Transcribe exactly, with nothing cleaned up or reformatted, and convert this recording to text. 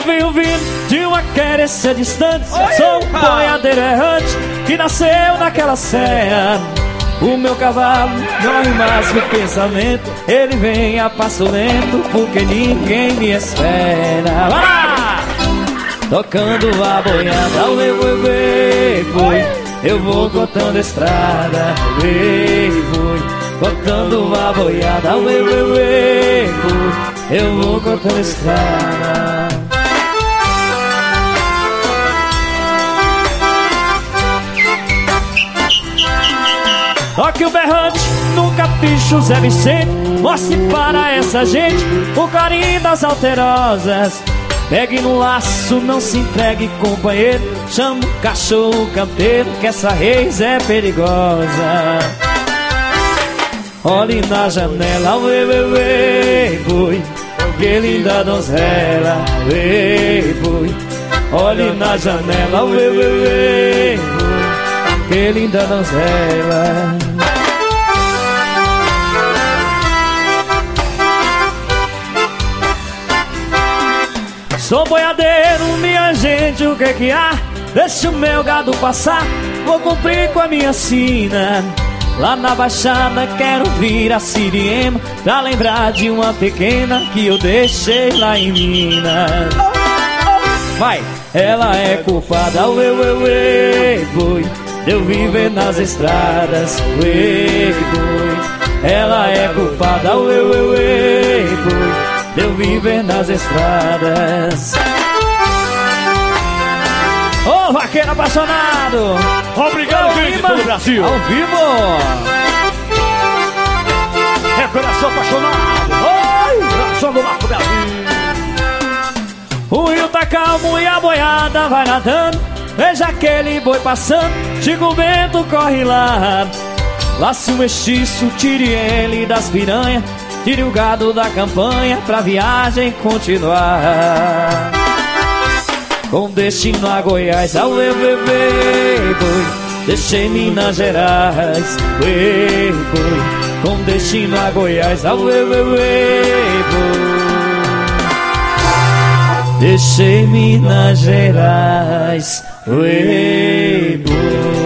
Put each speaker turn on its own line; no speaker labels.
venho vindo de uma querência distante. Sou um boiadeiro errante que nasceu naquela serra. O meu cavalo corre mais que o pensamento. Ele vem a passo lento porque ninguém me espera. Vai lá! Tocando a boiada, ue, ue, ue, ue. Eu vou cortando a estrada, ue, ue. Cortando a boiada, ue, ue, ue, ue. Eu vou cortando a estrada. Toque o berrante no capricho Zé Vicente. Mostre para essa gente o carinho das alterosas. Pegue no laço, não se entregue, companheiro. Chama o cachorro campeiro, que essa reis é perigosa. Olhe na janela, ue, ue, ue, boi. Que linda donzela, ue, boi. Olhe na janela, ue, ue, ue, boi. Que linda donzela. Sou boiadeiro, minha gente, o que que há? Deixa o meu gado passar, vou cumprir com a minha sina. Lá na Baixada quero vir a Siriema, pra lembrar de uma pequena que eu deixei lá em Minas. Vai! Ela é culpada, ue, ue, ue, boi, de eu viver nas estradas, ue, boi. Ela é culpada, ue, ue, ue, boi, de eu viver nas estradas. Ô, oh, vaqueiro apaixonado!
Obrigado, gente, todo o Brasil!
Ao vivo!
É coração apaixonado! Oi! Coração do Marco Brasil!
O rio tá calmo e a boiada vai nadando. Veja aquele boi passando, Chico o vento corre lá. Laço o mestiço, tire ele das piranhas. Tire o gado da campanha pra viagem continuar. Com destino a Goiás, ao ue, ue, ue, boi. Deixei Minas Gerais, ue, boi. Com destino a Goiás, ao ue, ue, ue, boi. Deixei Minas Gerais, ue, boi.